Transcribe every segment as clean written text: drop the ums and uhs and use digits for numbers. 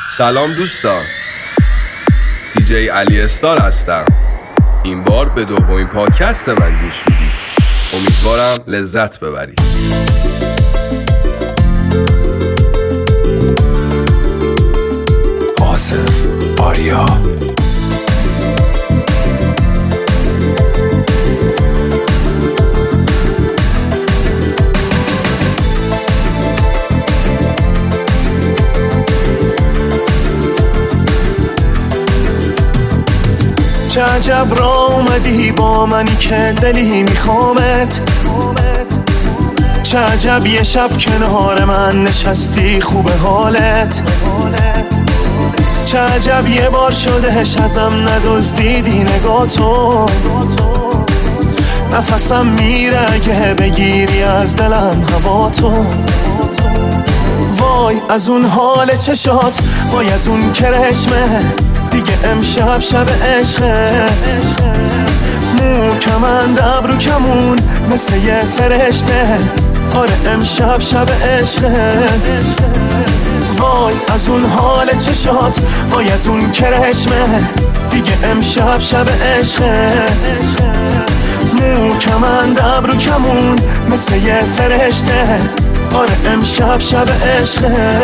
سلام دوستان، دیجی علی استار هستم. این بار به دومین پادکست من گوش میدید. امیدوارم لذت ببرید. آصف آریا چه عجب را اومدی با منی که دلی میخوامت، چه عجب یه شب کنار من نشستی خوب حالت، چه عجب یه بار شدهش ازم ندزدیدی نگاتو، نفسم میره اگه بگیری از دلم هواتو. وای از اون حال چشات، وای از اون کرشمه، دیگه امشب شب عشقه، مو کمند ابرو کمون مثل یه فرشته، آره امشب شب عشقه. وای از اون حال چشات، وای از اون کرشمه، دیگه امشب شب عشقه، مو کمند ابرو کمون مثل یه فرشته، آره امشب شب عشقه.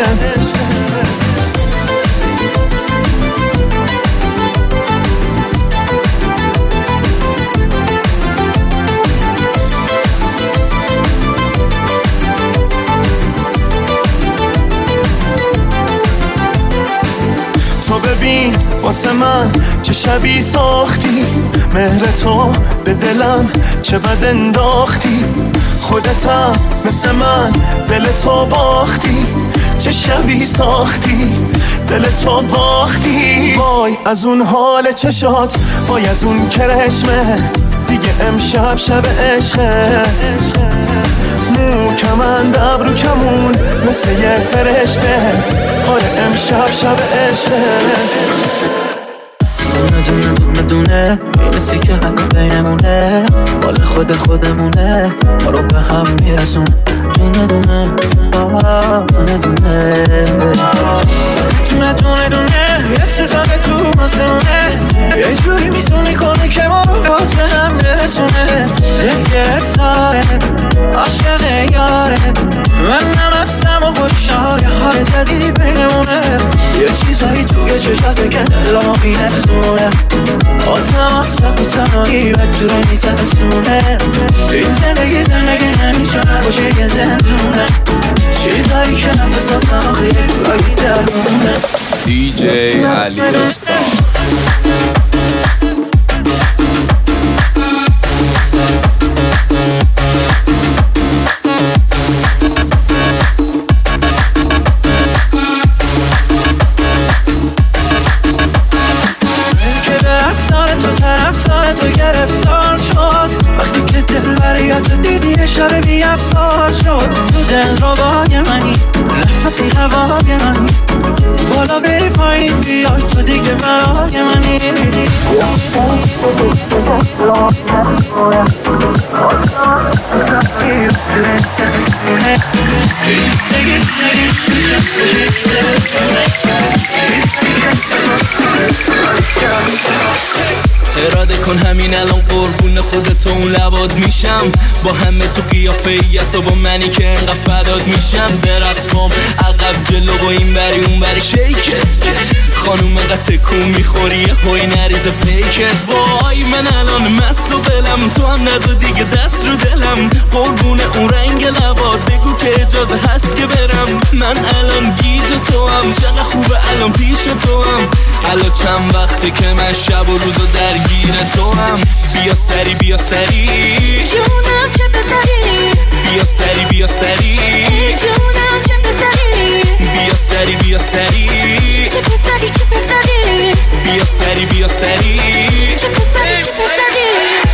تو ببین واسه من چه شبی ساختی، مهر تو به دلم چه بد انداختی، خودتم مثل من دل تو باختی، چه شبی ساختی دل تو باختی. وای از اون حال چشات، وای از اون کرشمه، دیگه امشب شب عشقه، مو کمند ابرو کمون مثل یه فرشته، آره امشب شب عشقه. دونه دونه دونه میرسی که حق بینمونه، مال خودمونه، ما رو به هم میرسون. دونه دونه دونه دونه دونه دونه دونه یه ستاره تو آسمونه، یه جوری میتونی کنه که ما رو باز به هم برسونه. دل گرفتاره عاشق یاره، من نمستم و خوشحال، یه حال جدیدی بینمونه، یه چیزایی توی چشاته که دلمو میرسونه، آتم از سب و تنهایی و جوری میترسونه. این زندگی نمیشه نباشه یه زندونه، چیزایی که نفساتم آخه یه کلایی درمونه. دیجی علی استار. تو گرفتار شد وقتی که دل بریاتو دیدی، شب بی افسار شد. تو دل روای منی، نفسی هوای منی، بالا بری پایین بیای تو دیگه برای منی. اراده کن همین الان قربون خودت و اون لباد میشم، با همه تو قیافه‌ایت و با منی که انقدر فداد میشم. برقص کن عقب جلو و این بری اون بری شیکت، خانوم انقدر تکون میخوری هوی نریز پیکت. وای من الان مست و دلم، تو هم نزد دیگه دست رو دلم، قربون اون رنگ لباد بگو که اجازه هست که برم. من الان گیج تو هم، چقدر خوبه الان پیش تو هم، الان چند وقته که من شب و روزو درگیر تو هم. بیا سری بیا سری جونم چه پسری، بیا سری بیا سری جونم چه پسری، بیا سری بیا سری چه پسری چه پسری، بیا سری بیا سری چه پسری چه پسری.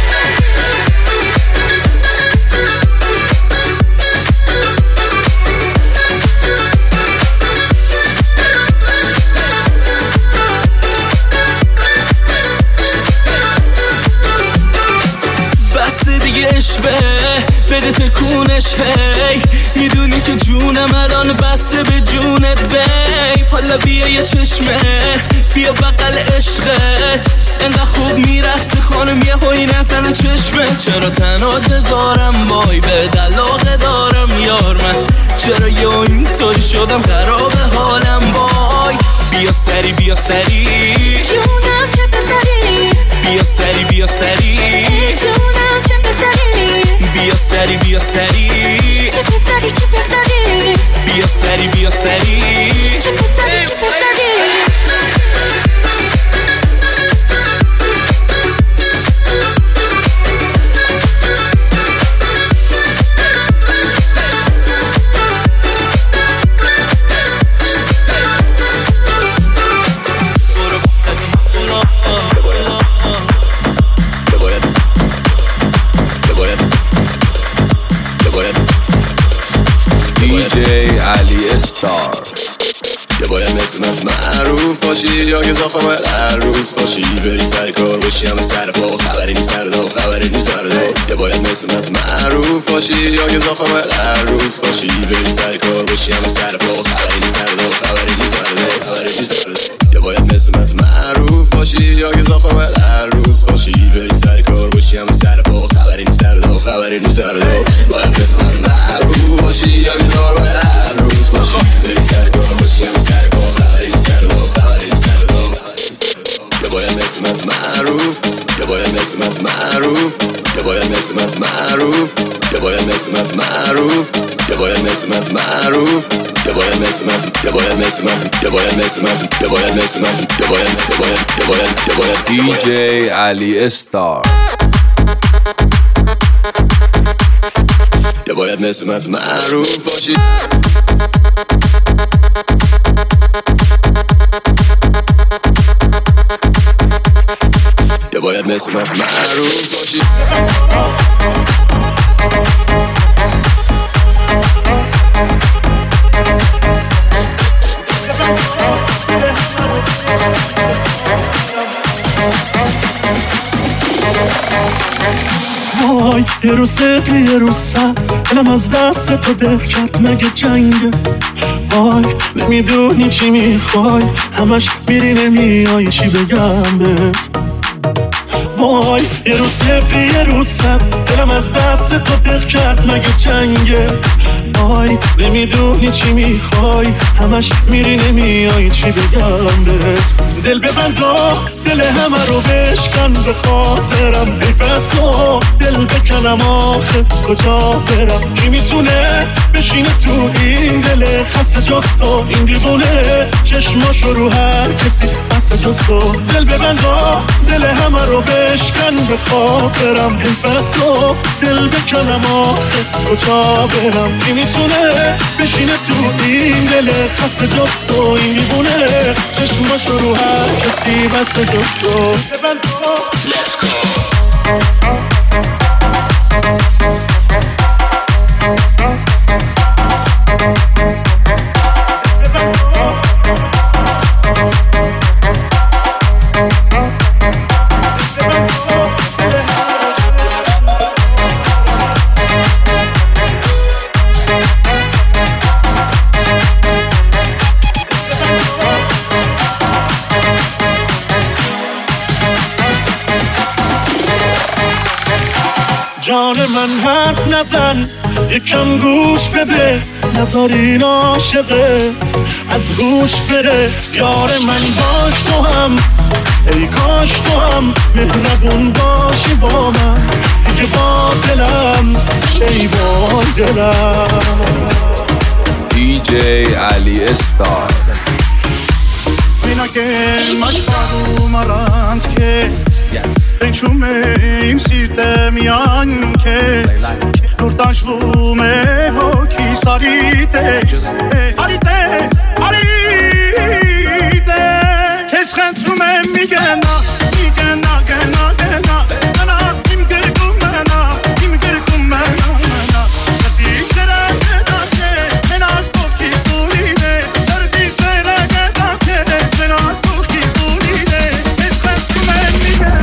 بده تکونش هی، میدونی که جونم الان بسته به جونت بی، حال حالا بیا یه چشمه بیا بغل عشقت انقدر خوب میرقصه خانم یه هایی نزنه چشمه چرا تنها بذارم وای به دلاغه دارم یار من چرا یا اینطوری شدم خراب حالم وای بیا سری بیا سری جونم چه پسری بیا سری بیا سری جونم چه پسری بیا سری بیا سری چه پسری چه پسری بیا سری بیا سری چه پسری چه پسری DJ علی استار یا باید مثل من معروف باشی یا که زاخه باید هر روز باشی بری سر کار باشی همه سر پا خبری نیست در دو خبری نیست در دو یا باید مثل من معروف باشی یا که زاخه باید هر روز باشی بری سر کار باشی همه سر پا خبری نیست در دو خبری نیست در دو خبری نیست در دو یا باید مثل من معروف باشی یا که زاخه باید هر روز باشی بری سر کار باشی همه سر پا خبری نیست در دو خبری نیست در دو باید مثل من معروف باشی یا که زاخه باید هر روز باشی بری سر کار باشی همه سر پا خبری نیست در دو خبری نیست در دو یا باید مثل من معروف یا باید مثل من معروف یا باید مثل من معروف یا باید مثل من معروف یا باید مثل من معروف یا باید مثل من یا باید مثل من یا باید مثل من یا باید مثل من یا باید DJ علی استار یا باید مثل من معروف باشی یا باید مثل من معروف باشی وای یه روز صفر یه روز صد دلم از دست تو دل کرد مگه جنگه وای نمیدونی چی میخوای همش میری نمیای چی بگم بهت وای یه روز صفر یه روز صد دلم از دست تو دل کرد مگه جنگه وای نمیدونی چی میخوای همش میری نمیای چی بگم بهت دل ببند و دل همه رو بشکن به خاطرم حیف از تو دل بکنم آخه کجا برم کی میتونه بشینه تو این دل خسته جز تو این دیوونه چشماشو رو هر کسی بسته جز تو دل ببند و دل همه رو بشکن به خاطرم حیف از تو دل بکنم آخه کجا برم کی میتونه بشینه تو این دل خسته جز تو این دیوونه چشماشو رو هر کسی بسته جز تو ببند تو Let's go جان من حرف نزن یکم گوش بده نذار این عاشقه از هوش بره یار من باش تو هم ای کاش تو هم مهربون باشی با من دیگه با دلم ای با دلم DJ علی استار Minagel mas paru maranske Tekşume imsirte miyanke Nurtaşvume hoki sarites Arites, arites Kes kentrume migena Migena, gena, gena Gena, im gırgum mena Im gırgum mena, mena Sati sera gedake Sena koki durides Sardi sera gedake Sena koki durides Kes kentrume migena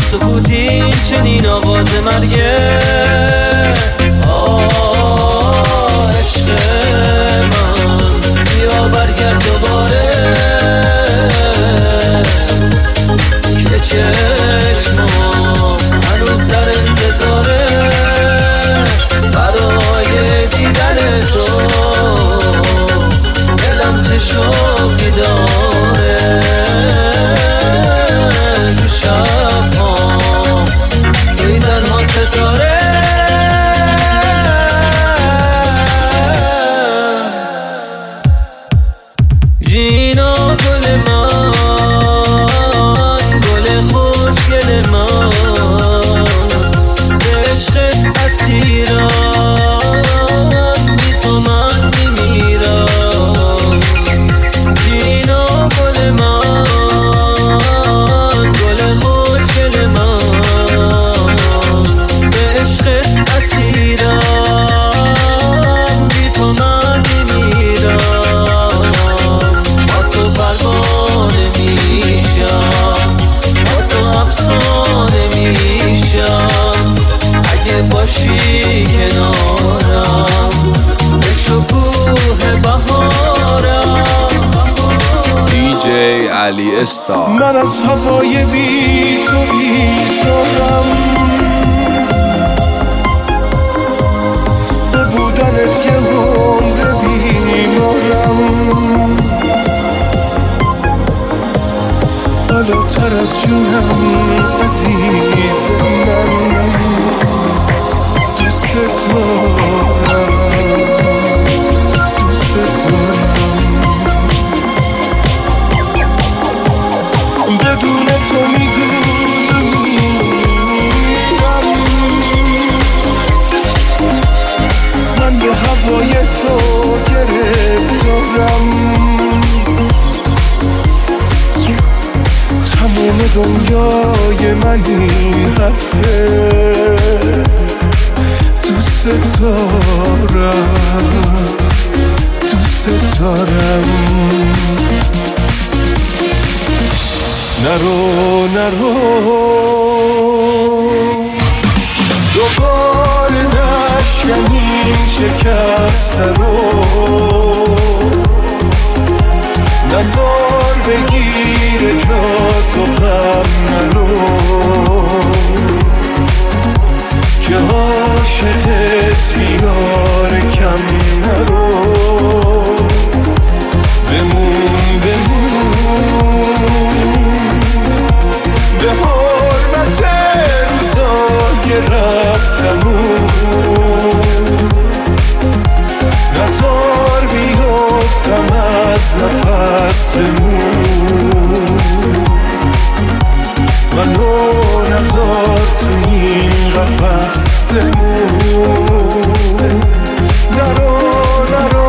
سکوتی چنین آغاز مرگه عشق من بیا برگرد دوباره که چشمام هنوز در انتظاره برای دیدن تو دلم چه شوقی داره تو شب‌ها توی تنها ستاره جینا گل من گل خوشگل من به عشقت اسیرم بی تو من میمیرم جینا گل من گل خوشگل من به عشقت اسیرم بی تو من میمیرم با تو پروانه میشم با تو افسانه میشم اگه باشی کنارم به شکوه بهارم DJ علی استار. من از هوای بی تو بیزارم به بودنت یه عمر بیمارم بالاتر از جونم عزیز من دوست دارم دوست دارم بدون تو میدونم من به هوای تو گرفتارم تمام دنیای من این حرفه دوست دارم دوست دارم نرو نرو دوباره نشکنیم شکسته رو نزار بگیره جا تو غم نرو که عاشقت بیاره کم نرو بمون به حرمت روزای رفتمون نزار بیفتم از نفس بمون منو نزار تو این قفس بمون نرو نرو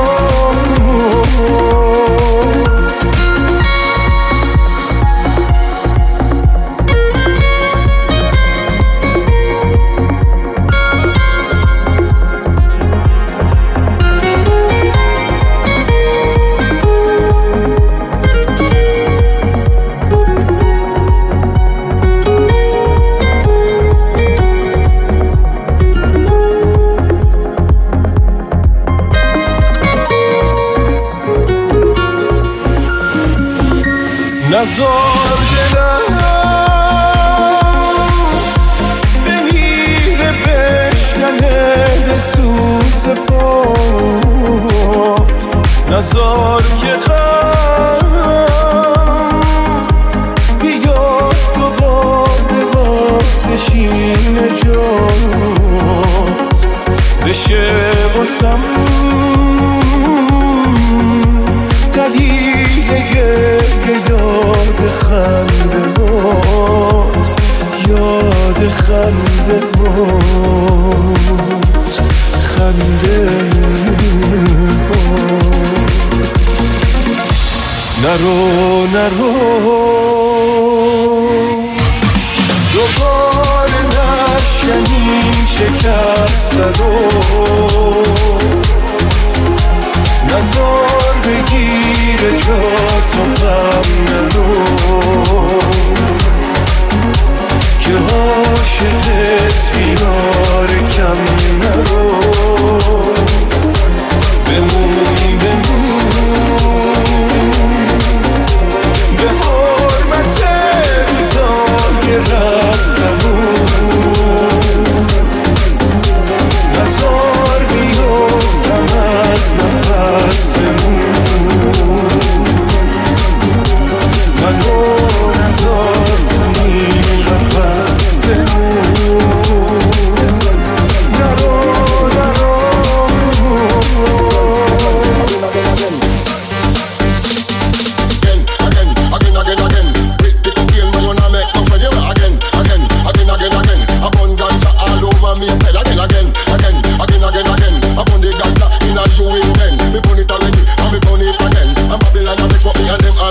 نزار دلم بمیره بشکنه به سوز پات نزار که غم بیاد دوباره باز بشینه جات بشه واسم دلیل یاد خنده بات یاد خنده بات خنده بات نرو نرو دوباره نشکنیم شکسته رو نزار بگیره جا تو غم نرو که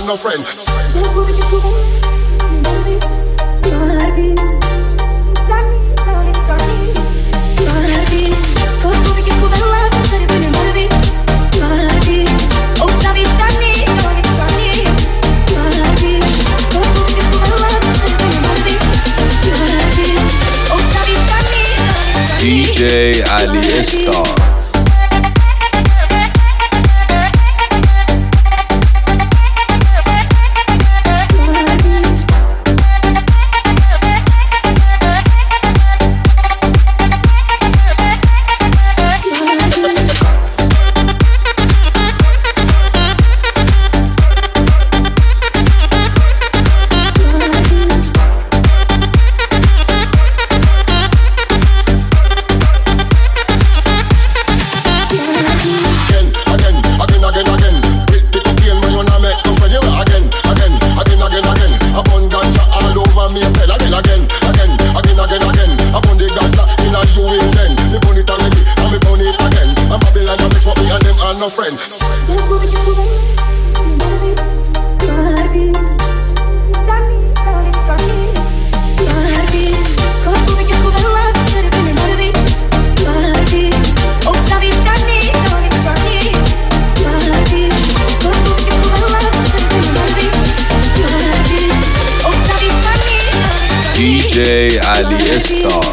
and no friend. DJ Ali Star. No friend. DJ Ali Star.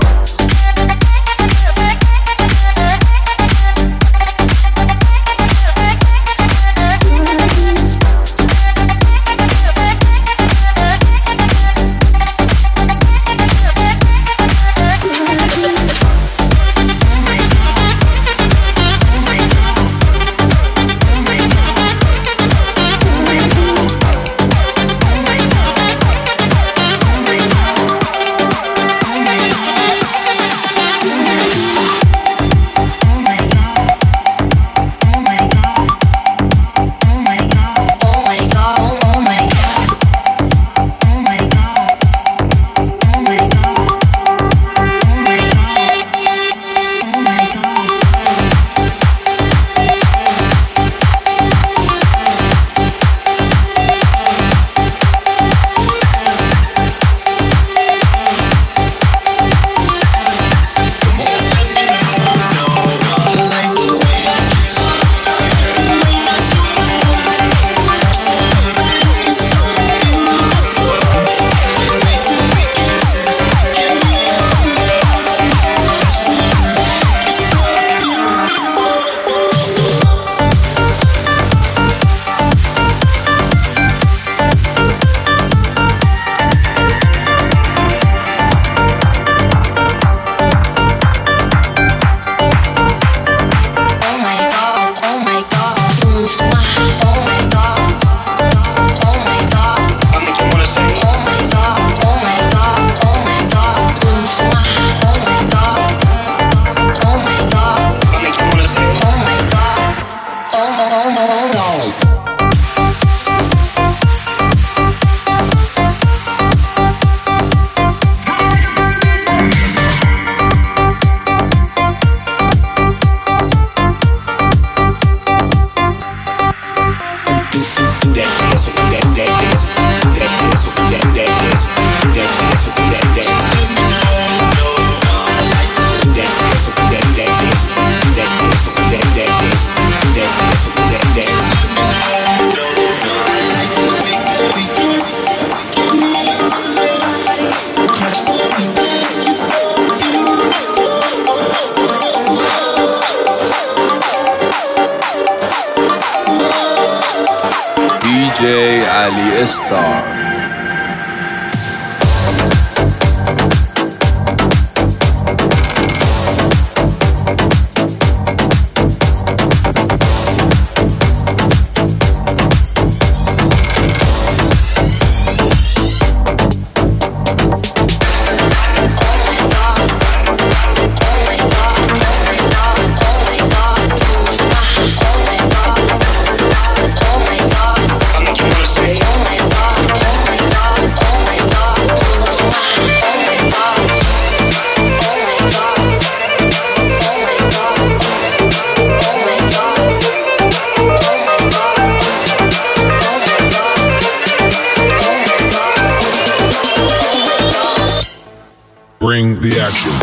DJ Ali Star. Oh my god. Bring the action.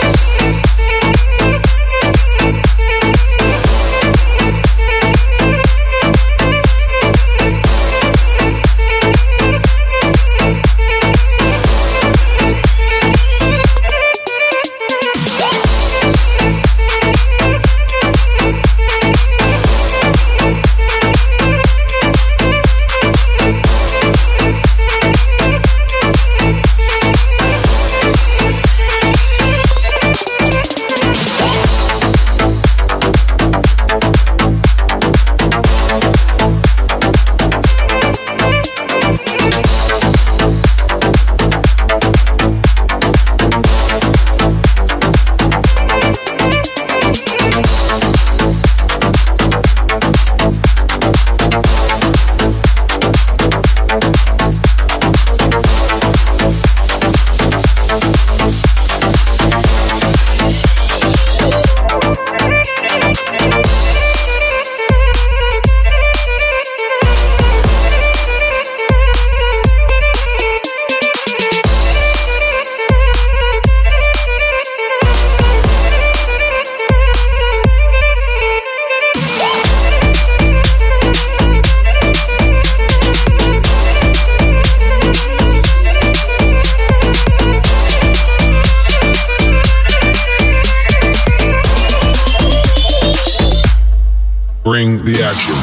Bring the action.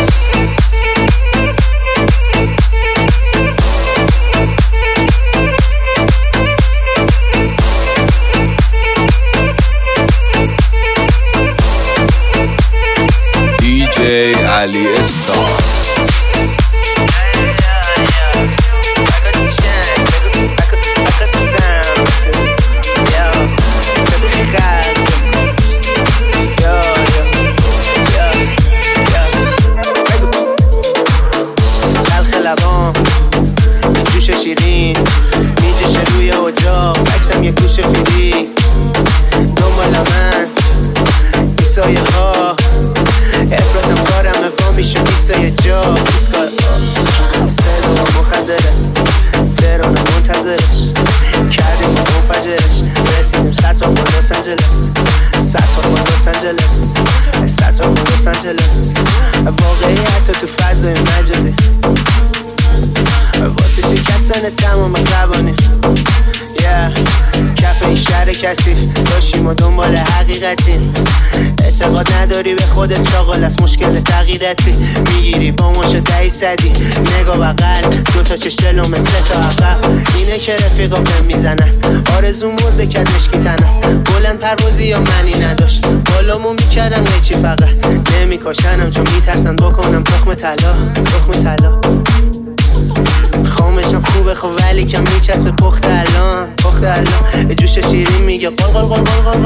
DJ علی استار. واقعیت تو فضای مجازی واسه شکستن تمام قوانین کف این شهر کثیف داشتیم و دنبال حقیقتیم اعتقاد نداری به خودت شاغل از مشکل تغییرتی میگیری با مشت 10 نگاه بغل 2 تا چش جلو مثل تا عقب اینه که رفیقا بهم میزنن آرزو مرده کد مشکی تنم بلند پروازی یا معنی نداشت بالامو میکردم قیچی فقط نمیکاشنم چون میترسن بکنم تخم طلا خامشم خوبه خب ولی کم میچسبه پخت الان جوش شیرین میگه قل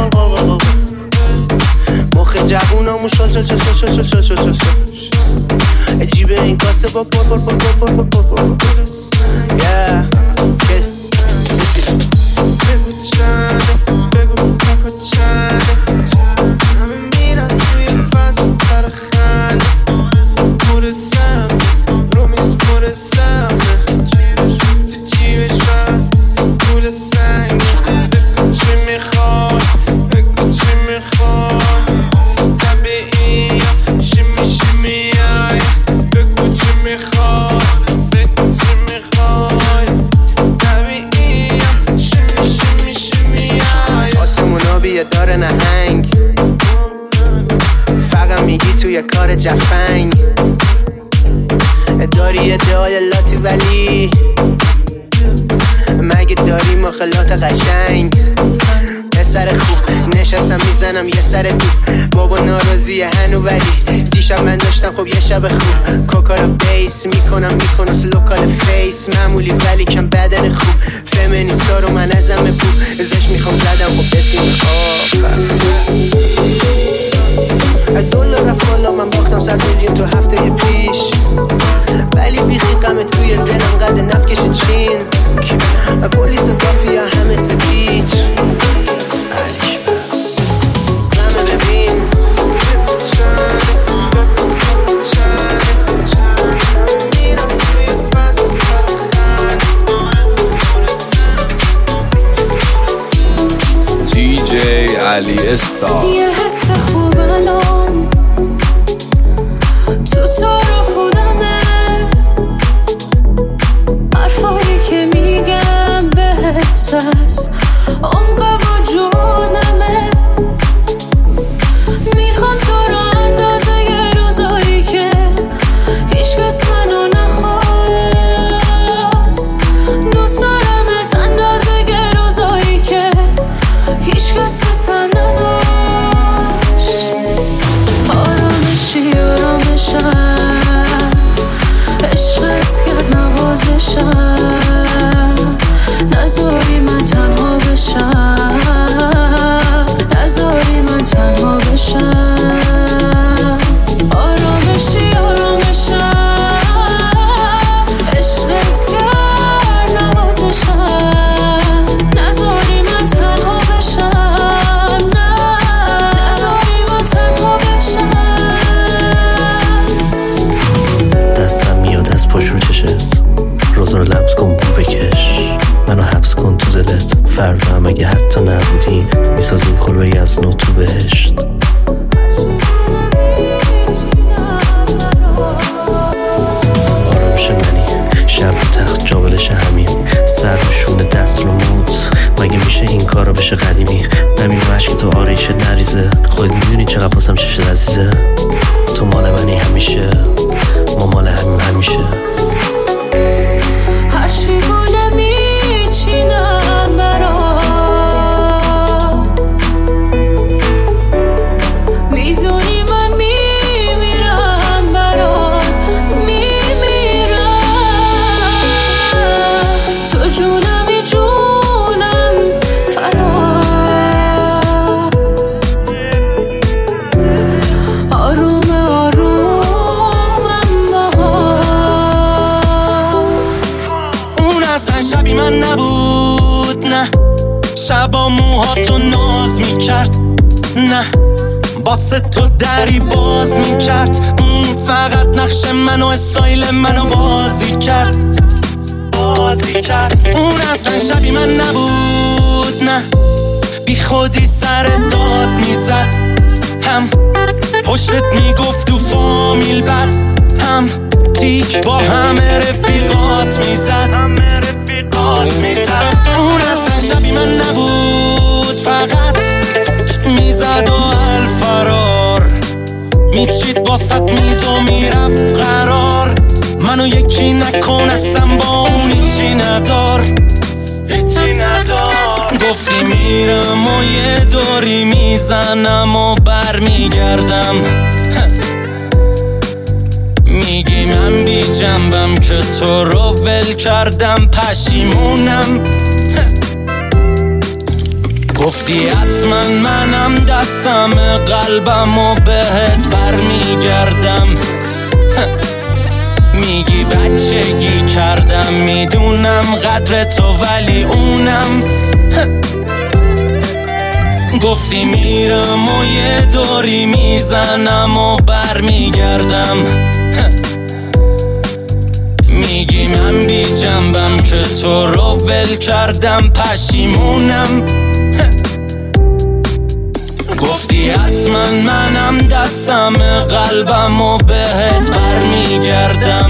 مخ جوونامو شل جیبه این کاسه با پر جفنگ داری ادعای لاتی ولی مگه داری مخلات قشنگ سر خوب نشستم میزنم یه سر دوب بابا ناراضیه هنو ولی دیشب من داشتم خب یه شب خوب کوکارا بیس میکنم لوکال فیس معمولی ولی کم بدن خوب فمینیستا رو من ازم بپور ازش میخوام زدم خب بسیم $1 رفت بالا من باختم 100 میلیون تو هفته پیش ولی بیخی قمت توی دلم قد نفکش چین پلیس و کافی ها همه سپیچ علیش بس غمه ببین علی استار. یه حس خوب الان تو رو خودمه، حرفایی که میگم بهت از عمق وجودمه. میخوام تو رو اندازه یه روزایی که هیچ کس منو نخواست. دوست دارمت اندازه یه روزایی که هیچ کس دوستم نداشت. آرامشی آرامشم، عشقت کرد نوازشم، نذاری من تنها بشم، نذاری من تنها بشم. آرامشی آرامشم، عشقت کرد نوازشم، نذاری من تنها بشم، نذاری من تنها بشم. دستم میاد از پشت رو چشت، روز رو لمس کن بو بکش، منو حبس کن تو دلت. فردا هم اگه حتی نبودیم میسازیم کلبه از نو تو بهشت. آرامش منی شب رو تخت جابلش همین، سر رو شونه دست رو موت. مگه میشه این کارا بشه قدیمی؟ نمیدونم عشقی تو آریشه نریزه، خود میدونی چقدر پاسم ششه عزیزه. تو مال منی همیشه، ما مال همین همیشه. هر چی گله میچینم برات، میدونی من میمیرم برات، میمیرم. تو جونمی جونم فدات. آروم آرومم باهات. اون اصلا شبی من نبود، نه. شبا موهاتو ناز میکرد، نه. واسه تو دری باز میکرد، فقط نقش منو استایل منو بازی کرد. اون اصلا شبی من نبود، نه. بی خودی سر داد میزد، هم پشتت میگفت تو فامیل بر، هم تیک با همه رفیقات میزد. اون اصلا شبی من نبود، فقط میزد و الفرار، میچید باست میز و میرفت قرار. منو یکی نکن اصلا با اون هیچی ندار. گفتی میرم و یه دوری میزنم و بر میگردم، میگی من بی جنبم که تو رو ول کردم، پشیمونم. گفتی حتما منم دستم قلبم و بهت بر میگردم، میگی بچگی کردم، میدونم قدر تو ولی اونم. گفتی میرم و یه دوری میزنم و بر میگردم، میگی من بی جنبم که تو رو ول کردم، پشیمونم. گفتی حتما منم دستم قلبم و بهت بر میگردم،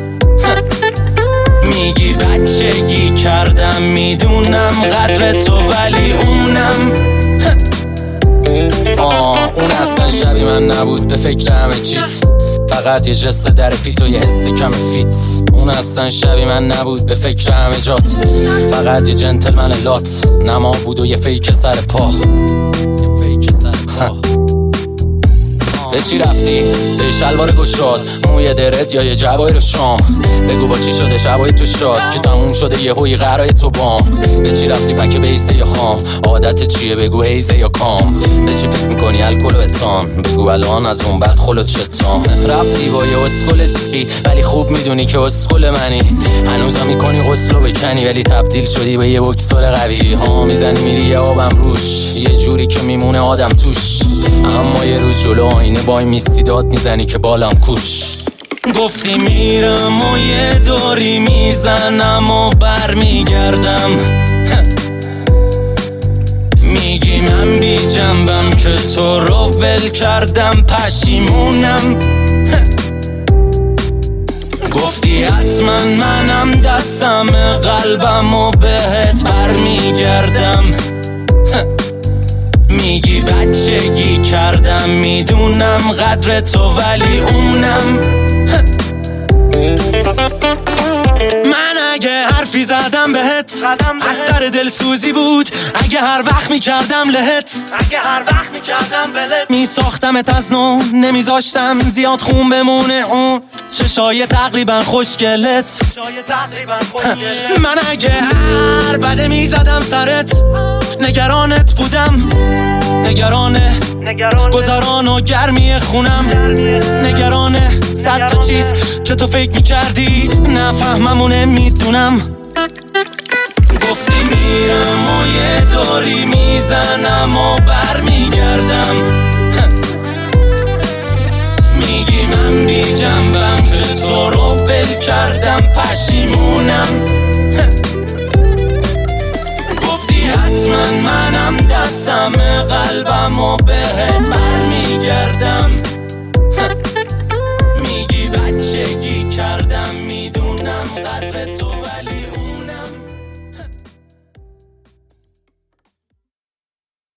میگی بچگی کردم، میدونم قدر تو ولی اونم. اون اصلا شبی من نبود، به فکر همه چیت، فقط یه جست در پیت و یه حسی کم فیت. اون اصلا شبی من نبود، به فکر همه جات، فقط یه جنتلمن لات. نما بود و یه فیک سر پا. به چی رفتی؟ به شلوار گشاد، موی درت یا یه جوایر شام؟ بگو با چی شده شبای تو شاد که تموم شده یه هوی قرای تو بام؟ به چی رفتی پکه بیسه یا خام؟ عادت چیه بگو هیزه یا کام؟ به چی فکر میکنی الکل و اتام؟ بگو الان از اون بعد خلوت چتام؟ رفتی با یه اسکل دیگی ولی خوب میدونی که اسکل منی، هنوزم میکنی غسلو بکنی ولی تبدیل شدی به یه بکسور قوی. ها میزنی میری یه آبم روش، یه جوری که میمونه آدم توش، اما یه روز جلو آینه وای میستی داد میزنی که بالام کوش. گفتی میرم و یه دوری میزنم و بر میگردم، میگی من بی جنبم که تو رو ول کردم پشیمونم گفتی حتما منم دستم قلبم و بهت برمیگردم میگی بچگی کردم میدونم قدر تو ولی اونم من اگه حرفی زدم بهت از سر دلسوزی بود اگه هر وقت میکردم لهت میساختمت از نو نمیذاشتم زیاد خون بمونه اون چشای تقریبا خوشگلت من اگه هر بده میزدم سرت نگرانت بودم نگرانه گذران و گرمی خونم نگرانه 100 تا چیز که تو فکر میکردی نفهممونه میدونم گفتی میرم و یه دوری میزنم و برمیگردم میگی من بی جنبم که تو رو ول کردم پشیمونم گفتی حتما منم دستم قلبم و بهت برمیگردم میگی بچگی کردم میدونم قدر تو ولی